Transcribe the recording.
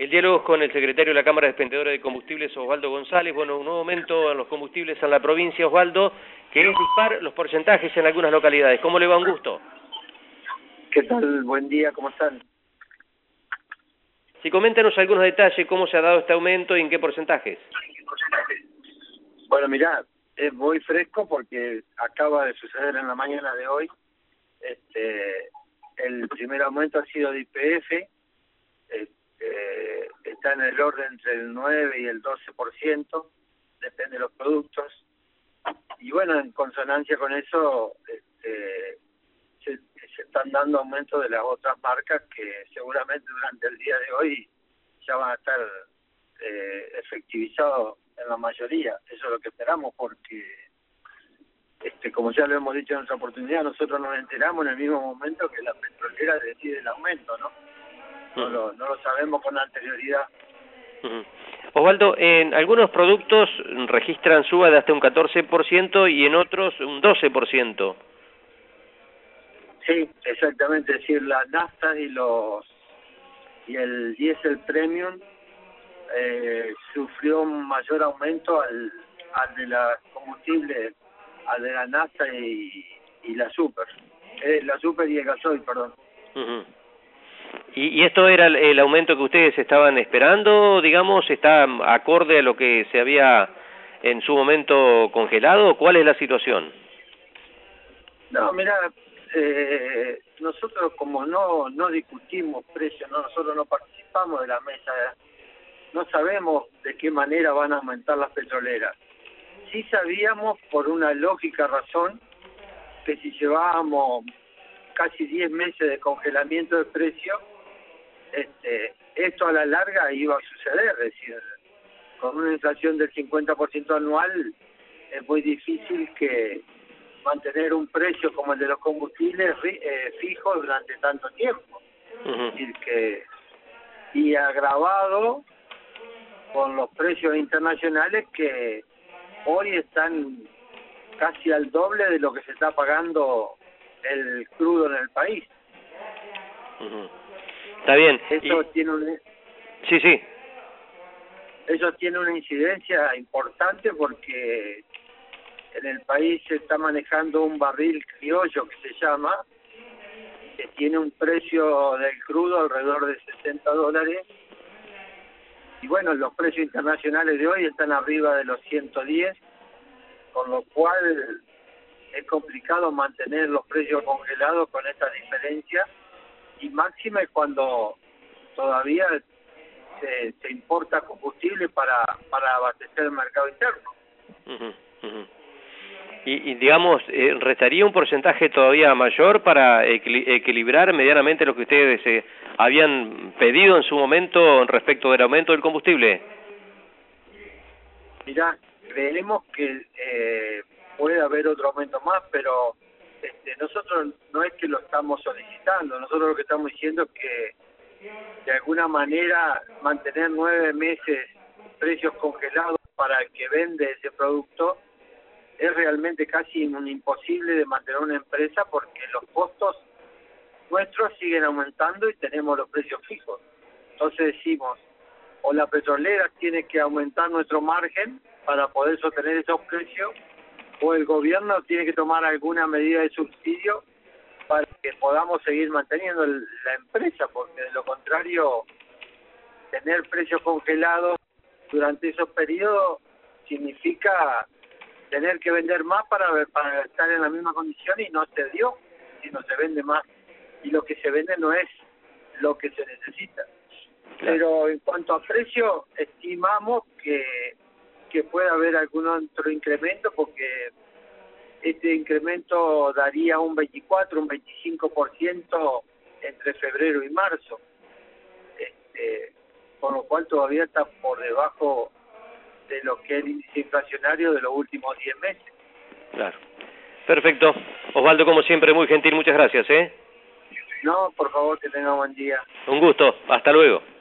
El diálogo es con el secretario de la Cámara de Expendedores de Combustibles, Osvaldo González. Bueno, un nuevo aumento en los combustibles en la provincia, Osvaldo, que es dispar los porcentajes en algunas localidades. ¿Cómo le va? Un gusto. ¿Qué tal? Buen día, ¿cómo están? Si coméntanos algunos detalles, cómo se ha dado este aumento y en qué porcentajes. Bueno, mirá, es muy fresco porque acaba de suceder en la mañana de hoy. El primer aumento ha sido de YPF, está en el orden entre el 9 y el 12%, depende de los productos. Y bueno, en consonancia con eso, se están dando aumentos de las otras marcas que seguramente durante el día de hoy ya van a estar efectivizados en la mayoría. Eso es lo que esperamos porque, como ya lo hemos dicho en otra oportunidad, nosotros nos enteramos en el mismo momento que la petrolera decide el aumento, ¿no? No lo sabemos con anterioridad. Osvaldo, en algunos productos registran suba de hasta un 14% y en otros un 12%. Sí, exactamente, es decir, las naftas y el diésel premium sufrió un mayor aumento al de la combustible, al de la nafta y la super y el gasoil, perdón. ¿Y esto era el aumento que ustedes estaban esperando, digamos, está acorde a lo que se había en su momento congelado? ¿Cuál es la situación? No, mira, nosotros como no discutimos precios, nosotros no participamos de la mesa, no sabemos de qué manera van a aumentar las petroleras. Sí sabíamos por una lógica razón que si llevábamos casi 10 meses de congelamiento de precios, esto a la larga iba a suceder, es decir, con una inflación del 50% anual es muy difícil que mantener un precio como el de los combustibles fijo durante tanto tiempo. Es decir, y agravado con los precios internacionales que hoy están casi al doble de lo que se está pagando el crudo en el país. Está bien. Eso tiene Sí. Eso tiene una incidencia importante porque en el país se está manejando un barril criollo que se llama, que tiene un precio del crudo alrededor de $60. Y bueno, los precios internacionales de hoy están arriba de los 110, con lo cual es complicado mantener los precios congelados con esta diferencia, y máxima es cuando todavía se importa combustible para abastecer el mercado interno. Y digamos, ¿restaría un porcentaje todavía mayor para equilibrar medianamente lo que ustedes habían pedido en su momento respecto del aumento del combustible? Mirá, creemos que puede haber otro aumento más, pero nosotros no es que lo estamos solicitando, nosotros lo que estamos diciendo es que de alguna manera mantener 9 meses precios congelados para el que vende ese producto es realmente casi un imposible de mantener una empresa porque los costos nuestros siguen aumentando y tenemos los precios fijos. Entonces decimos, o la petrolera tiene que aumentar nuestro margen para poder sostener esos precios, o el gobierno tiene que tomar alguna medida de subsidio para que podamos seguir manteniendo la empresa, porque de lo contrario, tener precios congelados durante esos periodos significa tener que vender más para estar en la misma condición, y no se dio, sino se vende más, y lo que se vende no es lo que se necesita. Claro. Pero en cuanto a precio, estimamos que puede haber algún otro incremento, porque este incremento daría un 24, un 25% entre febrero y marzo, con lo cual todavía está por debajo de lo que es el índice inflacionario de los últimos 10 meses. Claro. Perfecto. Osvaldo, como siempre, muy gentil, muchas gracias, No, por favor, que tenga buen día. Un gusto. Hasta luego.